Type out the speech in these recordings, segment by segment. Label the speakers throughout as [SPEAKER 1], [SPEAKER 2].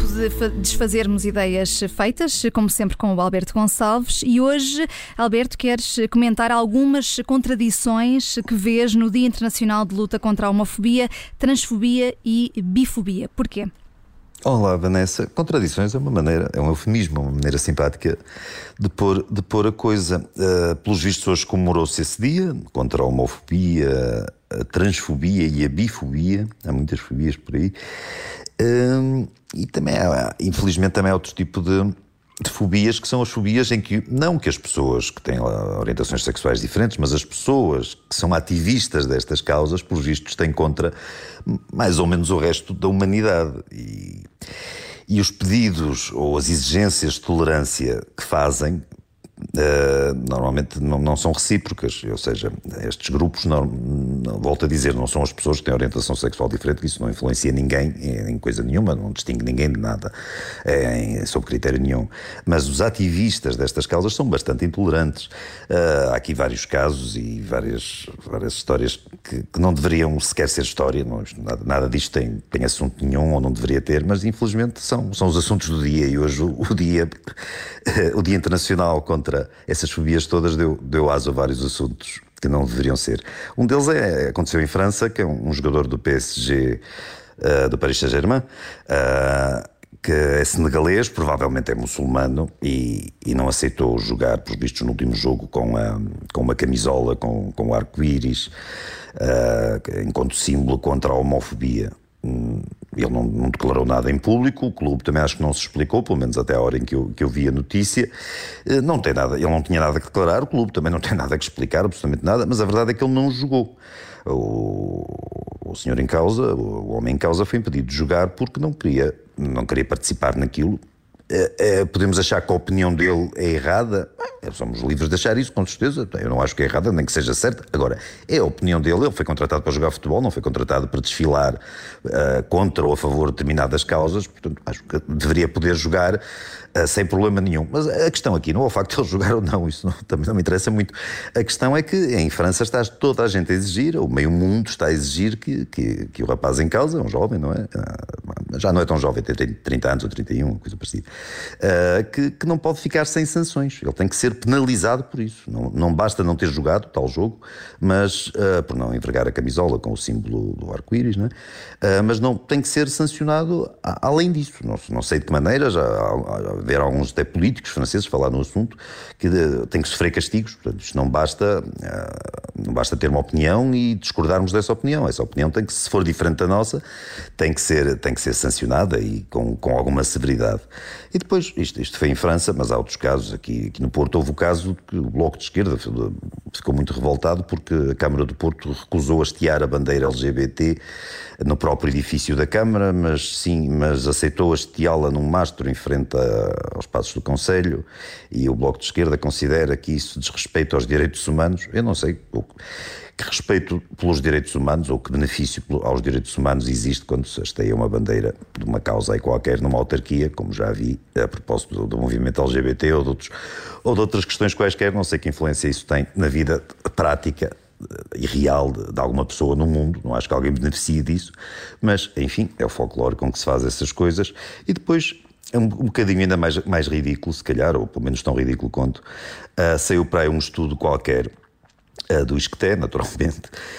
[SPEAKER 1] tempo de desfazermos ideias feitas, como sempre com o Alberto Gonçalves. E hoje, Alberto, queres comentar algumas contradições que vês no Dia Internacional de Luta contra a Homofobia, Transfobia e Bifobia. Porquê?
[SPEAKER 2] Olá, Vanessa. Contradições é um eufemismo, uma maneira simpática de pôr a coisa. Pelos vistos, hoje comemorou-se esse dia contra a homofobia, a transfobia e a bifobia. Há muitas fobias por aí. E também infelizmente, também há outro tipo de fobias, que são as fobias em que, não que as pessoas que têm orientações sexuais diferentes, mas as pessoas que são ativistas destas causas, pelos vistos, têm contra mais ou menos o resto da humanidade. E os pedidos ou as exigências de tolerância que fazem, normalmente não são recíprocas, ou seja, estes grupos, volto a dizer, não são as pessoas que têm orientação sexual diferente, que isso não influencia ninguém em coisa nenhuma, não distingue ninguém de nada, sob critério nenhum, mas os ativistas destas causas são bastante intolerantes. Há aqui vários casos e várias histórias que não deveriam sequer ser história, nada disto tem assunto nenhum, ou não deveria ter, mas infelizmente são os assuntos do dia, e hoje o Dia Internacional contra essas fobias todas deu aso a vários assuntos que não deveriam ser. Um deles aconteceu em França, que é um jogador do PSG, do Paris Saint-Germain, que é senegalês, provavelmente é muçulmano, e não aceitou jogar, por vistos, no último jogo com uma camisola com o arco-íris, enquanto símbolo contra a homofobia. Ele não declarou nada em público, o clube também acho que não se explicou, pelo menos até a hora em que eu vi a notícia. Ele não tinha nada que declarar, o clube também não tem nada que explicar, absolutamente nada, mas a verdade é que ele não jogou. O senhor em causa, o homem em causa, foi impedido de jogar porque não queria participar naquilo. Podemos achar que a opinião dele é errada, somos livres de achar isso, com certeza. Eu não acho que é errada, nem que seja certa. Agora, é a opinião dele. Ele foi contratado para jogar futebol, não foi contratado para desfilar contra ou a favor de determinadas causas. Portanto, acho que deveria poder jogar sem problema nenhum. Mas a questão aqui não é o facto de ele jogar ou não, isso também não me interessa muito. A questão é que em França está toda a gente a exigir, o meio mundo está a exigir que o rapaz em causa, um jovem, não é? Já não é tão jovem, tem 30 anos ou 31, coisa parecida, que não pode ficar sem sanções. Ele tem que ser penalizado por isso. Não basta não ter jogado tal jogo, mas por não envergar a camisola com o símbolo do arco-íris, não é? Mas não tem que ser sancionado além disso. Não sei de que maneira, já haver alguns até políticos franceses falar no assunto, que tem que sofrer castigos. Portanto, isto não basta ter uma opinião e discordarmos dessa opinião. Essa opinião tem que, se for diferente da nossa, tem que ser sancionada e com alguma severidade. E depois, isto foi em França, mas há outros casos. Aqui no Porto houve o caso que o Bloco de Esquerda ficou muito revoltado porque a Câmara do Porto recusou hastear a bandeira LGBT no próprio edifício da Câmara, mas aceitou hasteá-la num mastro em frente aos passos do Conselho, e o Bloco de Esquerda considera que isso desrespeita aos direitos humanos. Eu não sei que respeito pelos direitos humanos ou que benefício aos direitos humanos existe quando se hasteia uma bandeira de uma causa aí qualquer numa autarquia, como já vi a propósito do movimento LGBT ou de outras questões quaisquer. Não sei que influência isso tem na vida prática e real de alguma pessoa no mundo. Não acho que alguém beneficie disso, mas enfim, é o folclore com que se faz essas coisas. E depois é um bocadinho ainda mais ridículo, se calhar, ou pelo menos tão ridículo quanto, saiu para aí um estudo qualquer do ISCTE, naturalmente.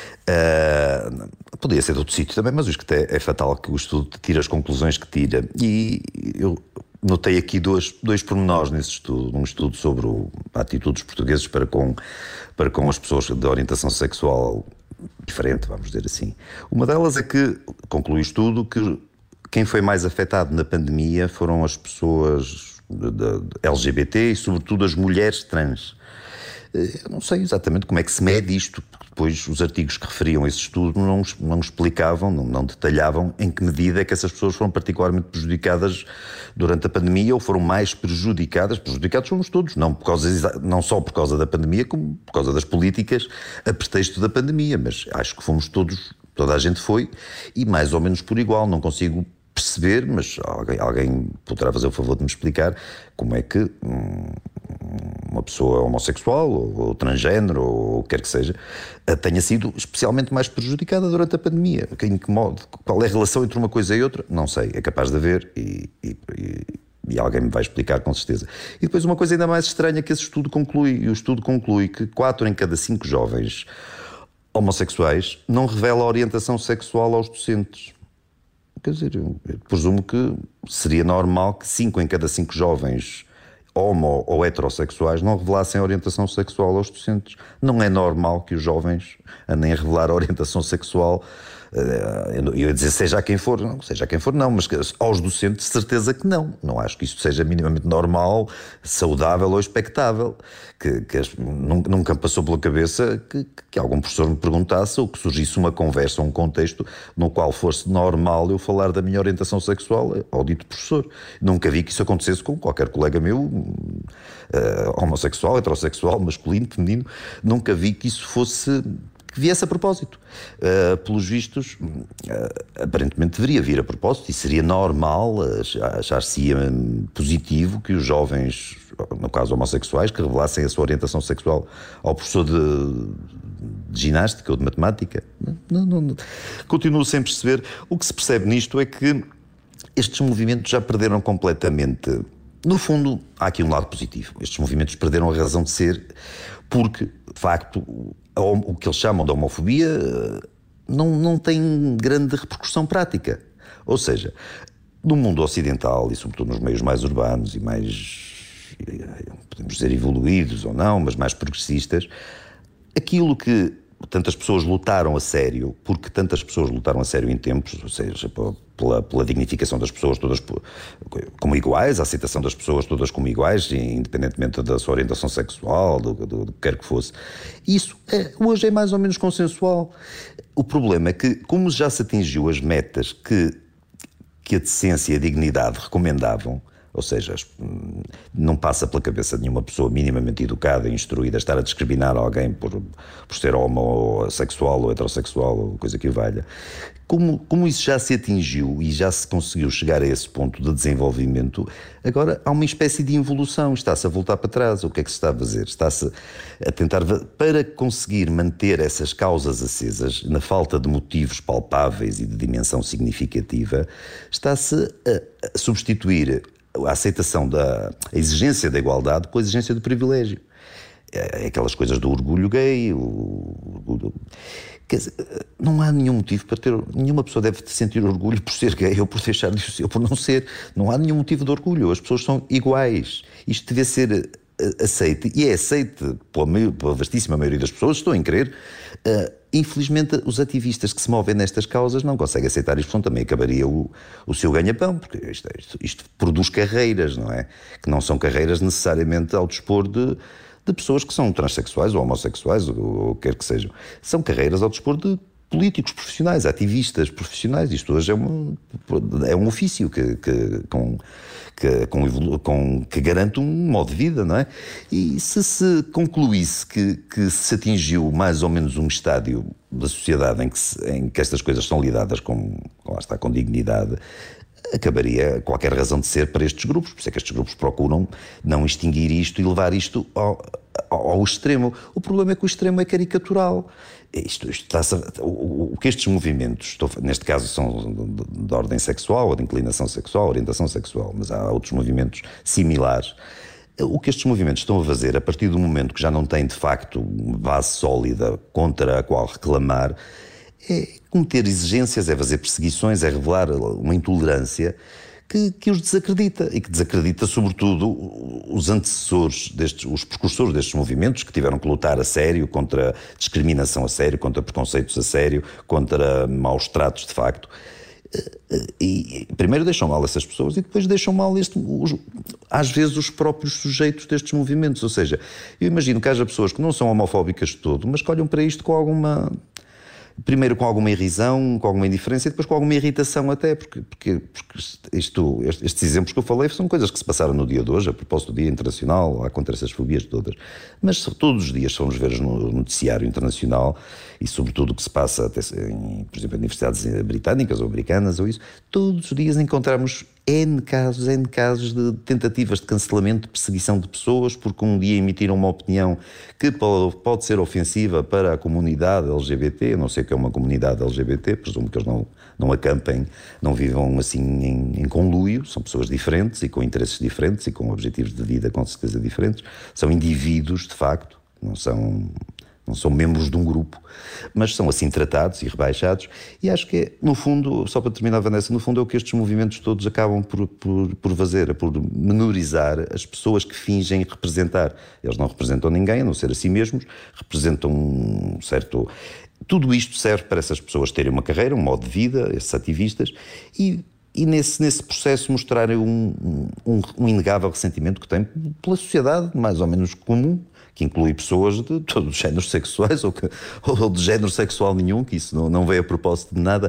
[SPEAKER 2] Podia ser de outro sítio também, mas o ISCTE é fatal que o estudo tire as conclusões que tira. E eu notei aqui dois pormenores nesse estudo. Um estudo sobre a atitude dos portugueses para com as pessoas de orientação sexual diferente, vamos dizer assim. Uma delas é que, conclui o estudo, que quem foi mais afetado na pandemia foram as pessoas LGBT e, sobretudo, as mulheres trans. Eu não sei exatamente como é que se mede isto, porque depois os artigos que referiam esse estudo não explicavam, não detalhavam em que medida é que essas pessoas foram particularmente prejudicadas durante a pandemia ou foram mais prejudicadas. Prejudicados somos todos, não só por causa da pandemia, como por causa das políticas a pretexto da pandemia, mas acho que fomos todos, toda a gente foi, e mais ou menos por igual. Não consigo perceber, mas alguém poderá fazer o favor de me explicar como é que uma pessoa homossexual ou transgénero ou o que quer que seja, tenha sido especialmente mais prejudicada durante a pandemia. Em que modo? Qual é a relação entre uma coisa e outra? Não sei, é capaz de haver e alguém me vai explicar com certeza. E depois uma coisa ainda mais estranha que esse estudo conclui, e o estudo conclui que 4 em cada 5 jovens homossexuais não revela a orientação sexual aos docentes. Quer dizer, eu presumo que seria normal que 5 em cada 5 jovens homo ou heterossexuais não revelassem a orientação sexual aos docentes. Não é normal que os jovens andem a revelar a orientação sexual, eu ia dizer seja quem for não, mas aos docentes de certeza que não. Não acho que isto seja minimamente normal, saudável ou expectável. Nunca me passou pela cabeça que algum professor me perguntasse ou que surgisse uma conversa ou um contexto no qual fosse normal eu falar da minha orientação sexual ao dito professor. Nunca vi que isso acontecesse com qualquer colega meu, homossexual, heterossexual, masculino, feminino. Nunca vi que isso viesse a propósito. Pelos vistos, aparentemente deveria vir a propósito e seria normal, achar-se-ia positivo que os jovens, no caso homossexuais, que revelassem a sua orientação sexual ao professor de ginástica ou de matemática. Não. Continuo sem perceber. O que se percebe nisto é que estes movimentos já perderam completamente. No fundo, há aqui um lado positivo. Estes movimentos perderam a razão de ser porque, de facto, o que eles chamam de homofobia não tem grande repercussão prática. Ou seja, no mundo ocidental e sobretudo nos meios mais urbanos e mais, podemos dizer, evoluídos ou não, mas mais progressistas, aquilo que tantas pessoas lutaram a sério, porque tantas pessoas lutaram a sério em tempos, ou seja, pela dignificação das pessoas todas como iguais, a aceitação das pessoas todas como iguais, independentemente da sua orientação sexual, do que quer que fosse. Isso hoje é mais ou menos consensual. O problema é que, como já se atingiu as metas que a decência e a dignidade recomendavam, ou seja, não passa pela cabeça de nenhuma pessoa minimamente educada e instruída a estar a discriminar alguém por ser homossexual ou heterossexual ou coisa que o valha. Como isso já se atingiu e já se conseguiu chegar a esse ponto de desenvolvimento, agora há uma espécie de involução, está-se a voltar para trás. O que é que se está a fazer? Está-se a tentar, para conseguir manter essas causas acesas, na falta de motivos palpáveis e de dimensão significativa, está-se a substituir a aceitação a exigência da igualdade com a exigência do privilégio. É aquelas coisas do orgulho gay, quer dizer, não há nenhum motivo para ter. Nenhuma pessoa deve sentir orgulho por ser gay ou por deixar de ser, ou por não ser. Não há nenhum motivo de orgulho. As pessoas são iguais. Isto deve ser aceite, e é aceite pela vastíssima maioria das pessoas, estou em crer. Infelizmente, os ativistas que se movem nestas causas não conseguem aceitar isto, também acabaria o seu ganha-pão, porque isto produz carreiras, não é? Que não são carreiras necessariamente ao dispor de pessoas que são transexuais ou homossexuais, ou quer que sejam. São carreiras ao dispor de políticos profissionais, ativistas profissionais. Isto hoje é um ofício que garante um modo de vida, não é? E se concluísse que se atingiu mais ou menos um estádio da sociedade em que estas coisas são lidadas com dignidade, acabaria qualquer razão de ser para estes grupos. Por isso é que estes grupos procuram não extinguir isto e levar isto ao extremo. O problema é que o extremo é caricatural. O que estes movimentos, neste caso são de ordem sexual, ou de inclinação sexual, orientação sexual, mas há outros movimentos similares. O que estes movimentos estão a fazer, a partir do momento que já não têm de facto uma base sólida contra a qual reclamar, é cometer exigências, é fazer perseguições, é revelar uma intolerância que os desacredita, e que desacredita sobretudo os antecessores, os precursores destes movimentos, que tiveram que lutar a sério contra discriminação a sério, contra preconceitos a sério, contra maus tratos de facto. E primeiro deixam mal essas pessoas e depois deixam mal às vezes os próprios sujeitos destes movimentos. Ou seja, eu imagino que haja pessoas que não são homofóbicas de todo, mas que olham para isto primeiro com alguma irrisão, com alguma indiferença e depois com alguma irritação até, porque estes exemplos que eu falei são coisas que se passaram no dia de hoje, a propósito do Dia Internacional, há contra essas fobias todas. Mas todos os dias, se formos ver no noticiário internacional e sobretudo o que se passa, por exemplo, em universidades britânicas ou americanas ou isso, todos os dias encontramos N casos de tentativas de cancelamento, de perseguição de pessoas, porque um dia emitiram uma opinião que pode ser ofensiva para a comunidade LGBT. Eu não sei o que é uma comunidade LGBT, presumo que eles não acampem, não vivam assim em conluio. São pessoas diferentes e com interesses diferentes e com objetivos de vida com certeza diferentes. São indivíduos, de facto, não são membros de um grupo, mas são assim tratados e rebaixados, e acho que no fundo, só para terminar, Vanessa, no fundo é o que estes movimentos todos acabam por fazer, por menorizar as pessoas que fingem representar. Eles não representam ninguém, a não ser a si mesmos, representam um certo... Tudo isto serve para essas pessoas terem uma carreira, um modo de vida, esses ativistas, e nesse processo mostrarem um inegável ressentimento que têm pela sociedade mais ou menos comum, que inclui pessoas de todos os géneros sexuais ou de género sexual nenhum, que isso não veio a propósito de nada.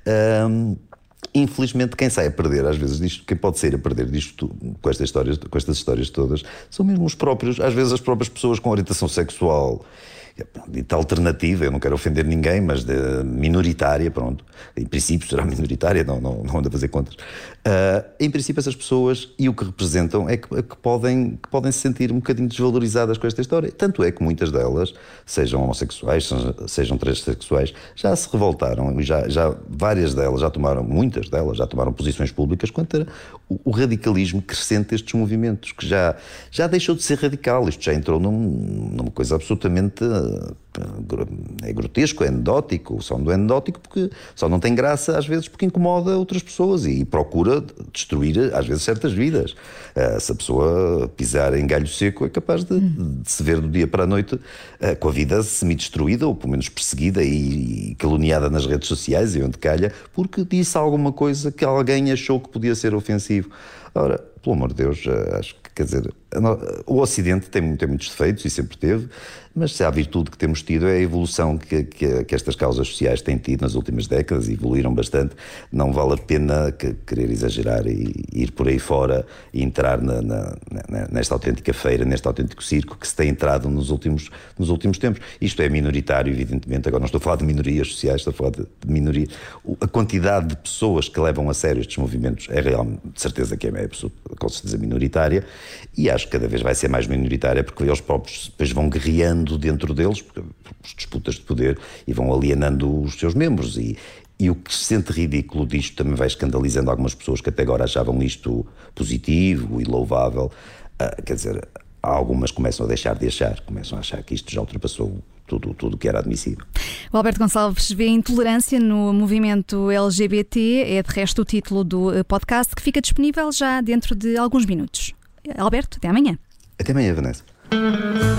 [SPEAKER 2] Infelizmente, quem sai a perder, às vezes, disto, quem pode sair a perder disto, com estas histórias todas, são mesmo os próprios, às vezes as próprias pessoas com orientação sexual dita alternativa, eu não quero ofender ninguém, mas minoritária, pronto. Em princípio será minoritária, não ando a fazer contas. Em princípio essas pessoas, e o que representam, é que podem se sentir um bocadinho desvalorizadas com esta história. Tanto é que muitas delas, sejam homossexuais, sejam transexuais, já se revoltaram, e já várias delas muitas delas já tomaram posições públicas contra o radicalismo crescente destes movimentos, que já deixou de ser radical. Isto já entrou numa coisa absolutamente... é grotesco, é anedótico, só não é anedótico porque só não tem graça às vezes porque incomoda outras pessoas e procura destruir às vezes certas vidas. Se a pessoa pisar em galho seco é capaz de se ver do dia para a noite com a vida semi-destruída ou pelo menos perseguida e caluniada nas redes sociais e onde calha porque disse alguma coisa que alguém achou que podia ser ofensivo. Ora, pelo amor de Deus, acho que, quer dizer, o Ocidente tem muitos defeitos e sempre teve, mas se há virtude que temos tido é a evolução que estas causas sociais têm tido nas últimas décadas, evoluíram bastante. Não vale a pena querer exagerar e ir por aí fora e entrar nesta autêntica feira, neste autêntico circo que se tem entrado nos últimos tempos. Isto é minoritário, evidentemente, agora não estou a falar de minorias sociais, estou a falar de minoria. A quantidade de pessoas que levam a sério estes movimentos é realmente, de certeza que é com certeza minoritária, e acho que cada vez vai ser mais minoritária porque eles próprios depois vão guerreando dentro deles, por disputas de poder, e vão alienando os seus membros, e o que se sente ridículo disto também vai escandalizando algumas pessoas que até agora achavam isto positivo e louvável. Quer dizer, algumas começam a deixar de achar, começam a achar que isto já ultrapassou tudo que era admissível.
[SPEAKER 1] O Alberto Gonçalves vê intolerância no movimento LGBT, é de resto o título do podcast, que fica disponível já dentro de alguns minutos. Alberto, até amanhã.
[SPEAKER 2] Até amanhã, Vanessa.